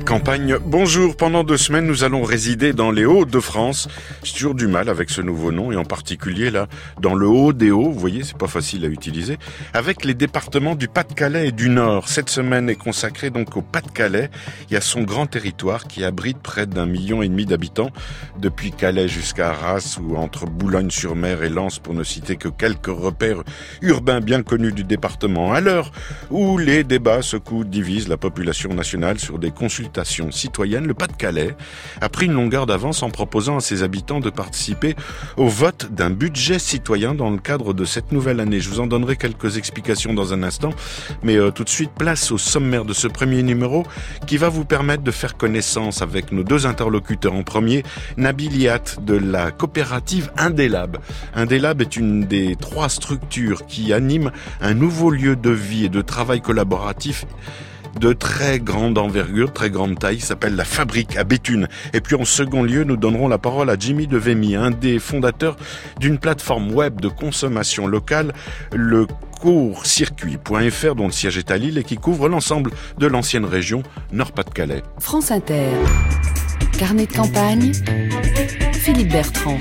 Campagne. Bonjour, pendant 2 semaines, nous allons résider dans les Hauts-de-France. J'ai toujours du mal avec ce nouveau nom, et en particulier là, dans le Haut des Hauts, vous voyez, c'est pas facile à utiliser, avec les départements du Pas-de-Calais et du Nord. Cette semaine est consacrée donc au Pas-de-Calais. Il y a son grand territoire qui abrite près d'1,5 million d'habitants, depuis Calais jusqu'à Arras ou entre Boulogne-sur-Mer et Lens, pour ne citer que quelques repères urbains bien connus du département. À l'heure où les débats secouent, divisent la population nationale sur des consultations citoyennes, le Pas-de-Calais a pris une longueur d'avance en proposant à ses habitants de participer au vote d'un budget citoyen dans le cadre de cette nouvelle année. Je vous en donnerai quelques explications dans un instant, mais tout de suite, place au sommaire de ce premier numéro qui va vous permettre de faire connaissance avec nos 2 interlocuteurs. En premier, Nabil Hiat de la coopérative Indelab. Indelab est une des 3 structures qui animent un nouveau lieu de vie et de travail collaboratif de très grande envergure, très grande taille, s'appelle la Fabrique à Béthune. Et puis en second lieu, nous donnerons la parole à Jimmy Devemy, un des fondateurs d'une plateforme web de consommation locale, le courtcircuit.fr, dont le siège est à Lille et qui couvre l'ensemble de l'ancienne région Nord-Pas-de-Calais. France Inter, carnet de campagne, Philippe Bertrand.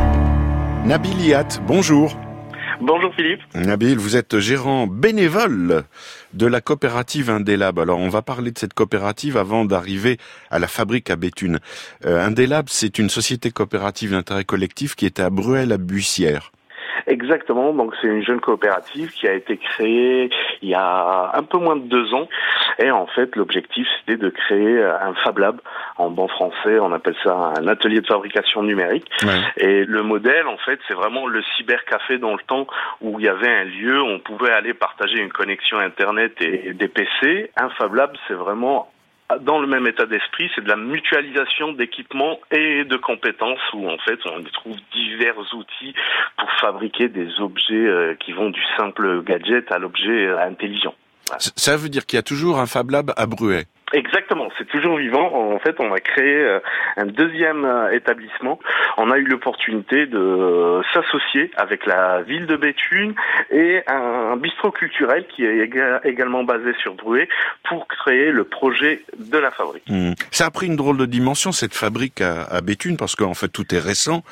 Nabil Hiat, bonjour. Bonjour Philippe. Nabil, vous êtes gérant bénévole de la coopérative Indelab. Alors on va parler de cette coopérative avant d'arriver à la Fabrique à Béthune. Indelab, c'est une société coopérative d'intérêt collectif qui était à Bruel-à-Bussière. Exactement, donc c'est une jeune coopérative qui a été créée il y a un peu moins de 2 ans. Et en fait, l'objectif, c'était de créer un Fab Lab. En bon français, on appelle ça un atelier de fabrication numérique. Ouais. Et le modèle, en fait, c'est vraiment le cybercafé dans le temps où il y avait un lieu où on pouvait aller partager une connexion Internet et des PC. Un Fab Lab, c'est vraiment dans le même état d'esprit, c'est de la mutualisation d'équipements et de compétences où en fait on trouve divers outils pour fabriquer des objets qui vont du simple gadget à l'objet intelligent. Voilà. Ça veut dire qu'il y a toujours un Fab Lab à Bruay? Exactement, c'est toujours vivant. En fait, on a créé un 2e établissement. On a eu l'opportunité de s'associer avec la ville de Béthune et un bistrot culturel qui est également basé sur Bruay pour créer le projet de la fabrique. Ça a pris une drôle de dimension, cette fabrique à Béthune, parce qu'en fait, tout est récent.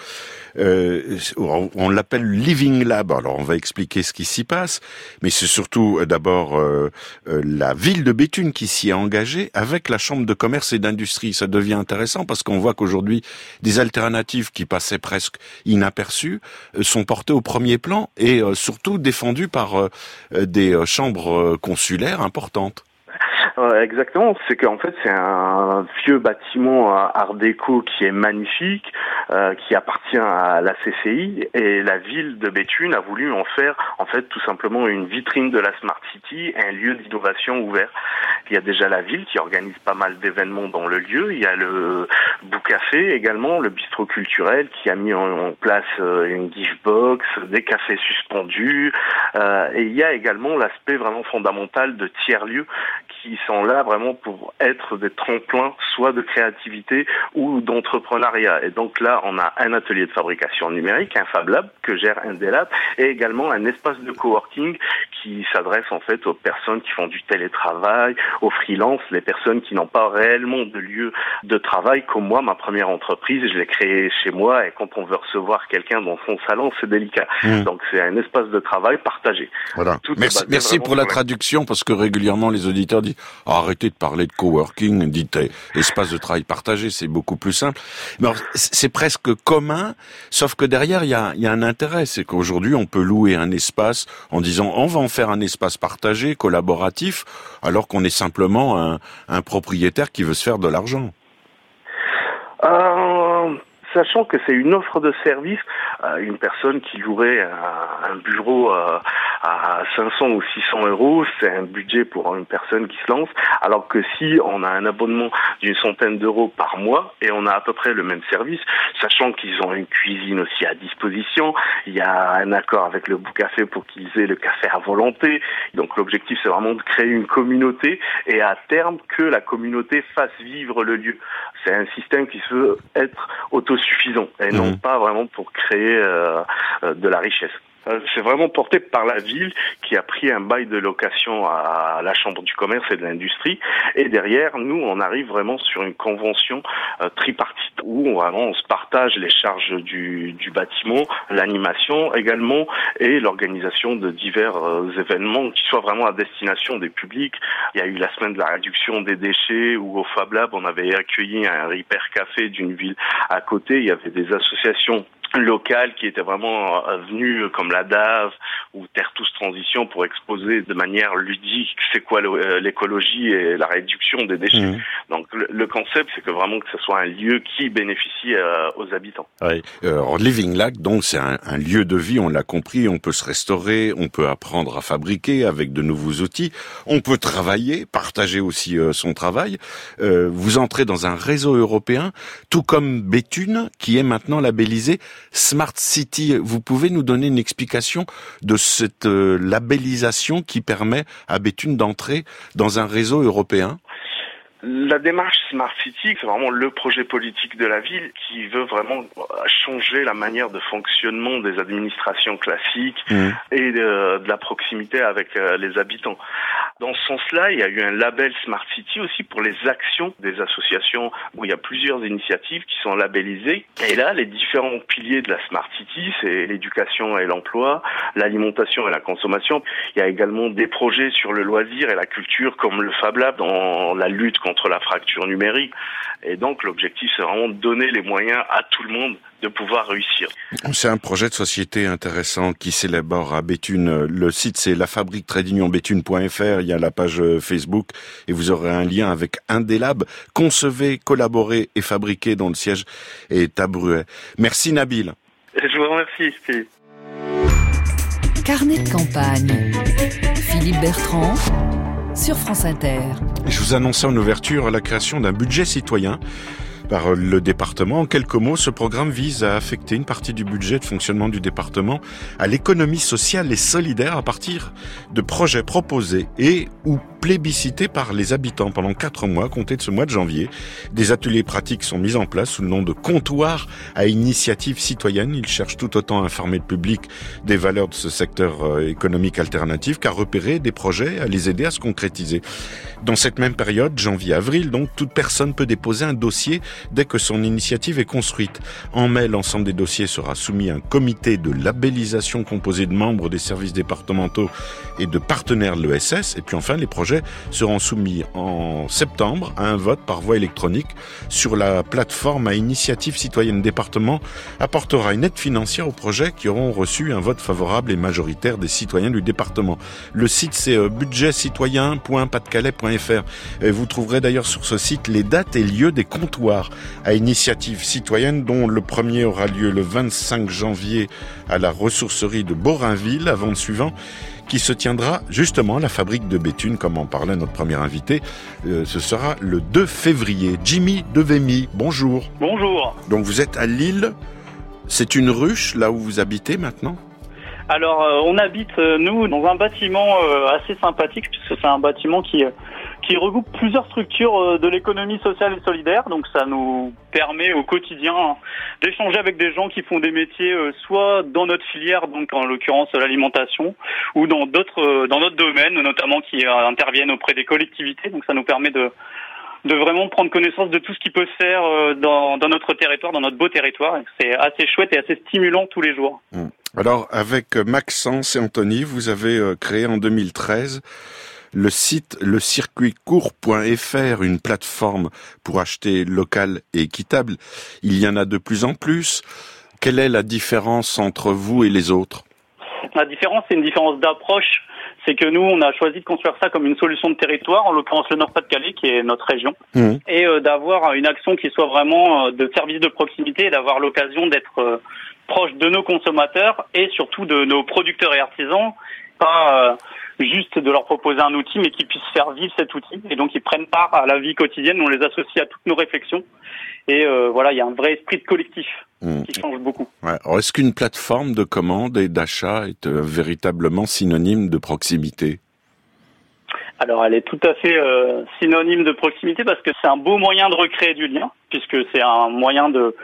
On l'appelle Living Lab. Alors, on va expliquer ce qui s'y passe, mais c'est surtout d'abord la ville de Béthune qui s'y est engagée avec la Chambre de commerce et d'industrie. Ça devient intéressant parce qu'on voit qu'aujourd'hui, des alternatives qui passaient presque inaperçues sont portées au premier plan et surtout défendues par des chambres consulaires importantes. Exactement, c'est qu'en fait c'est un vieux bâtiment art déco qui est magnifique, qui appartient à la CCI, et la ville de Béthune a voulu en faire en fait tout simplement une vitrine de la Smart City, un lieu d'innovation ouvert. Il y a déjà la ville qui organise pas mal d'événements dans le lieu, il y a le Boucafé également, le bistrot culturel qui a mis en place une gift box, des cafés suspendus, et il y a également l'aspect vraiment fondamental de tiers-lieux qui sont là vraiment pour être des tremplins, soit de créativité ou d'entrepreneuriat. Et donc là, on a un atelier de fabrication numérique, un Fab Lab que gère Indelab, et également un espace de coworking qui s'adresse en fait aux personnes qui font du télétravail, aux freelances, les personnes qui n'ont pas réellement de lieu de travail, comme moi, ma première entreprise, je l'ai créée chez moi, et quand on veut recevoir quelqu'un dans son salon, c'est délicat. Donc c'est un espace de travail partagé. Voilà. Merci pour la traduction, parce que régulièrement les auditeurs disent arrêtez de parler de coworking, dites espace de travail partagé, c'est beaucoup plus simple. Mais alors, c'est presque commun, sauf que derrière il y a un intérêt, c'est qu'aujourd'hui on peut louer un espace en disant on va en faire un espace partagé, collaboratif, alors qu'on est simplement un propriétaire qui veut se faire de l'argent. Sachant que c'est une offre de service, une personne qui louerait un bureau à 500 ou 600 euros, c'est un budget pour une personne qui se lance, alors que si on a un abonnement d'une centaine d'euros par mois et on a à peu près le même service, sachant qu'ils ont une cuisine aussi à disposition, il y a un accord avec le Boucafé pour qu'ils aient le café à volonté, donc l'objectif c'est vraiment de créer une communauté et à terme que la communauté fasse vivre le lieu. C'est un système qui veut être autosuffisant et non pas vraiment pour créer de la richesse. C'est vraiment porté par la ville qui a pris un bail de location à la Chambre du commerce et de l'industrie. Et derrière, nous, on arrive vraiment sur une convention tripartite où vraiment on se partage les charges du bâtiment, l'animation également et l'organisation de divers événements qui soient vraiment à destination des publics. Il y a eu la semaine de la réduction des déchets où au Fab Lab, on avait accueilli un Repair Café d'une ville à côté. Il y avait des associations locales qui étaient vraiment venues comme la DAV ou Terre Tous Transition pour exposer de manière ludique c'est quoi l'écologie et la réduction des déchets. Mmh. Donc le concept c'est que vraiment que ce soit un lieu qui bénéficie aux habitants. Oui. Living Lac donc c'est un lieu de vie, on l'a compris, on peut se restaurer, on peut apprendre à fabriquer avec de nouveaux outils, on peut travailler, partager aussi son travail. Vous entrez dans un réseau européen, tout comme Béthune qui est maintenant labellisé Smart City. Vous pouvez nous donner une explication de cette labellisation qui permet à Béthune d'entrer dans un réseau européen? La démarche Smart City, c'est vraiment le projet politique de la ville qui veut vraiment changer la manière de fonctionnement des administrations classiques et de la proximité avec les habitants. Dans ce sens-là, il y a eu un label Smart City aussi pour les actions des associations où il y a plusieurs initiatives qui sont labellisées. Et là, les différents piliers de la Smart City, c'est l'éducation et l'emploi, l'alimentation et la consommation. Il y a également des projets sur le loisir et la culture comme le Fab Lab dans la lutte contre la fracture numérique. Et donc, l'objectif, c'est vraiment de donner les moyens à tout le monde de pouvoir réussir. C'est un projet de société intéressant qui s'élabore à Béthune. Le site, c'est lafabrique-béthune.fr. Il y a la page Facebook et vous aurez un lien avec Indélab. Concevez, collaborez et fabriquez dont le siège est à Bruay. Merci Nabil. Je vous remercie, Philippe. Carnet de campagne. Philippe Bertrand sur France Inter. Je vous annonçais en ouverture la création d'un budget citoyen par le département. En quelques mots, ce programme vise à affecter une partie du budget de fonctionnement du département à l'économie sociale et solidaire à partir de projets proposés et ou plébiscités par les habitants pendant 4 mois, comptés de ce mois de janvier. Des ateliers pratiques sont mis en place sous le nom de comptoir à initiative citoyenne. Ils cherchent tout autant à informer le public des valeurs de ce secteur économique alternatif qu'à repérer des projets, à les aider à se concrétiser. Dans cette même période, janvier-avril, donc, toute personne peut déposer un dossier dès que son initiative est construite. En mai, l'ensemble des dossiers sera soumis à un comité de labellisation composé de membres des services départementaux et de partenaires de l'ESS. Et puis enfin, les projets seront soumis en septembre à un vote par voie électronique sur la plateforme à initiative citoyenne. Département apportera une aide financière aux projets qui auront reçu un vote favorable et majoritaire des citoyens du département. Le site, c'est budgetcitoyen.pasdecalais.fr. Vous trouverez d'ailleurs sur ce site les dates et lieux des comptoirs à initiative citoyenne, dont le premier aura lieu le 25 janvier à la ressourcerie de Borainville, avant le suivant qui se tiendra justement à la fabrique de Béthune, comme en parlait notre premier invité. Ce sera le 2 février. Jimmy Devemy, bonjour. Bonjour. Donc vous êtes à Lille. C'est une ruche, là où vous habitez maintenant ? Alors, on habite, nous, dans un bâtiment assez sympathique, puisque c'est un bâtiment qui regroupe plusieurs structures de l'économie sociale et solidaire. Donc, ça nous permet au quotidien d'échanger avec des gens qui font des métiers soit dans notre filière, donc en l'occurrence l'alimentation, ou dans d'autres domaines, notamment qui interviennent auprès des collectivités. Donc, ça nous permet de vraiment prendre connaissance de tout ce qui peut se faire dans notre territoire, dans notre beau territoire. C'est assez chouette et assez stimulant tous les jours. Alors, avec Maxence et Anthony, vous avez créé en 2013 le site lecircuitcourt.fr, une plateforme pour acheter local et équitable. Il y en a de plus en plus. Quelle est la différence entre vous et les autres ? La différence, c'est une différence d'approche. C'est que nous, on a choisi de construire ça comme une solution de territoire, en l'occurrence le Nord-Pas-de-Calais, qui est notre région, et d'avoir une action qui soit vraiment de service de proximité et d'avoir l'occasion d'être proche de nos consommateurs et surtout de nos producteurs et artisans, pas juste de leur proposer un outil, mais qu'ils puissent faire vivre cet outil. Et donc, ils prennent part à la vie quotidienne, on les associe à toutes nos réflexions. Et voilà, il y a un vrai esprit de collectif qui change beaucoup. Ouais. Alors, est-ce qu'une plateforme de commande et d'achat est véritablement synonyme de proximité ? Alors, elle est tout à fait synonyme de proximité parce que c'est un beau moyen de recréer du lien, puisque c'est un moyen de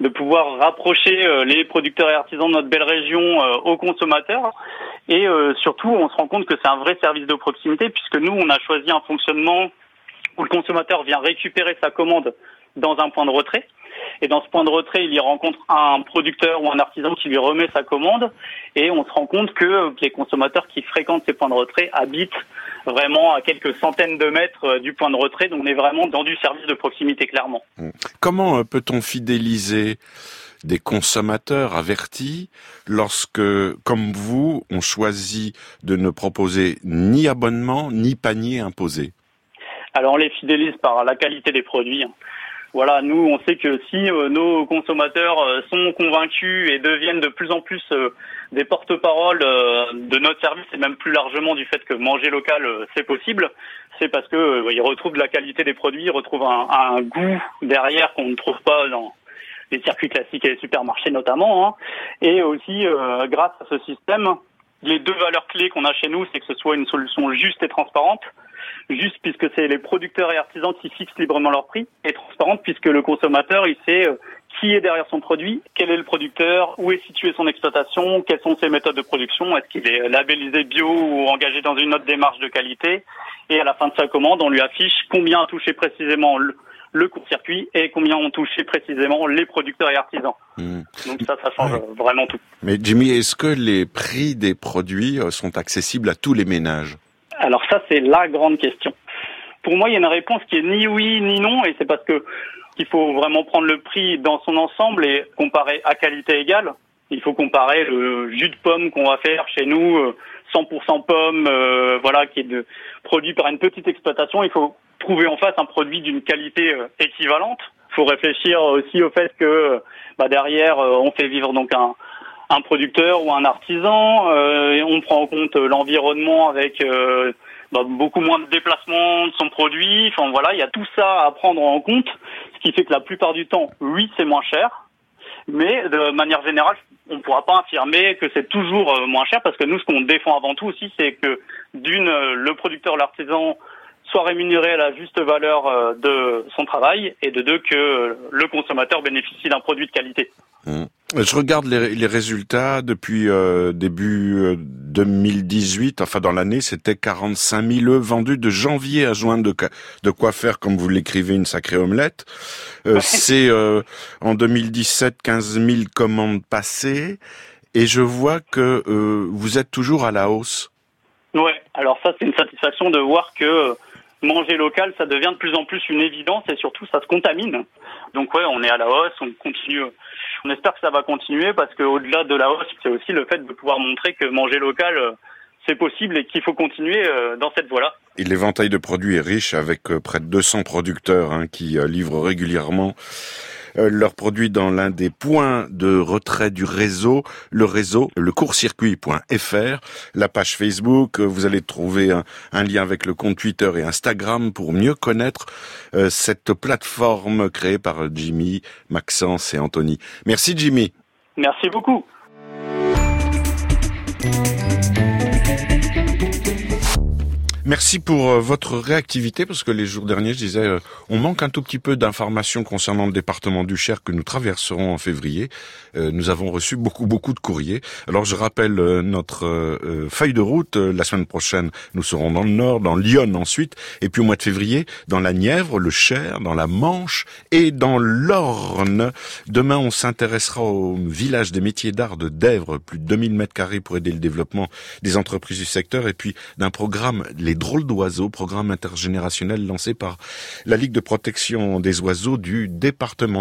de pouvoir rapprocher les producteurs et artisans de notre belle région aux consommateurs. Et surtout, on se rend compte que c'est un vrai service de proximité, puisque nous, on a choisi un fonctionnement où le consommateur vient récupérer sa commande dans un point de retrait. Et dans ce point de retrait, il y rencontre un producteur ou un artisan qui lui remet sa commande. Et on se rend compte que les consommateurs qui fréquentent ces points de retrait habitent vraiment à quelques centaines de mètres du point de retrait. Donc on est vraiment dans du service de proximité, clairement. Comment peut-on fidéliser des consommateurs avertis lorsque, comme vous, on choisit de ne proposer ni abonnement ni panier imposé? Alors on les fidélise par la qualité des produits. Voilà, nous, on sait que si nos consommateurs sont convaincus et deviennent de plus en plus des porte-parole de notre service et même plus largement du fait que manger local, c'est possible, c'est parce que ils retrouvent de la qualité des produits, ils retrouvent un goût derrière qu'on ne trouve pas dans les circuits classiques et les supermarchés notamment. Et aussi, grâce à ce système, les deux valeurs clés qu'on a chez nous, c'est que ce soit une solution juste et transparente. Juste puisque c'est les producteurs et artisans qui fixent librement leur prix, et transparente puisque le consommateur, il sait qui est derrière son produit, quel est le producteur, où est située son exploitation, quelles sont ses méthodes de production, est-ce qu'il est labellisé bio ou engagé dans une autre démarche de qualité. Et à la fin de sa commande, on lui affiche combien a touché précisément le court-circuit et combien ont touché précisément les producteurs et artisans. Donc ça change vraiment tout. Mais Jimmy, est-ce que les prix des produits sont accessibles à tous les ménages? Alors ça, c'est la grande question. Pour moi, il y a une réponse qui est ni oui ni non, et c'est parce que il faut vraiment prendre le prix dans son ensemble et comparer à qualité égale. Il faut comparer le jus de pomme qu'on va faire chez nous, 100% pomme, qui est produit par une petite exploitation. Il faut trouver en face un produit d'une qualité équivalente. Il faut réfléchir aussi au fait que derrière, on fait vivre donc un producteur ou un artisan, et on prend en compte l'environnement avec beaucoup moins de déplacement de son produit. Enfin voilà, il y a tout ça à prendre en compte, ce qui fait que la plupart du temps, oui, c'est moins cher, mais de manière générale, on ne pourra pas affirmer que c'est toujours moins cher, parce que nous, ce qu'on défend avant tout aussi, c'est que le producteur, l'artisan soit rémunéré à la juste valeur de son travail, et de deux, que le consommateur bénéficie d'un produit de qualité. Je regarde les résultats depuis début 2018. Enfin, dans l'année, c'était 45 000 œufs vendus de janvier à juin, de quoi faire, comme vous l'écrivez, une sacrée omelette. C'est en 2017 15 000 commandes passées, et je vois que vous êtes toujours à la hausse. Ouais, alors ça, c'est une satisfaction de voir que manger local, ça devient de plus en plus une évidence, et surtout, ça se contamine. Donc ouais, on est à la hausse, on continue. On espère que ça va continuer, parce qu'au-delà de la hausse, c'est aussi le fait de pouvoir montrer que manger local, c'est possible et qu'il faut continuer dans cette voie-là. Et l'éventail de produits est riche, avec près de 200 producteurs qui livrent régulièrement leurs produits dans l'un des points de retrait du réseau, le court-circuit.fr, la page Facebook. Vous allez trouver un lien avec le compte Twitter et Instagram pour mieux connaître cette plateforme créée par Jimmy, Maxence et Anthony. Merci Jimmy. Merci beaucoup. Merci pour votre réactivité, parce que les jours derniers, je disais, on manque un tout petit peu d'informations concernant le département du Cher que nous traverserons en février. Nous avons reçu beaucoup de courriers. Alors je rappelle notre feuille de route. La semaine prochaine, nous serons dans le Nord, dans Lyon ensuite, et puis au mois de février, dans la Nièvre, le Cher, dans la Manche et dans l'Orne. Demain, on s'intéressera au village des métiers d'art de Dèvres, plus de 2000 m² pour aider le développement des entreprises du secteur, et puis d'un programme, les drôles d'oiseaux, programme intergénérationnel lancé par la Ligue de protection des oiseaux du département.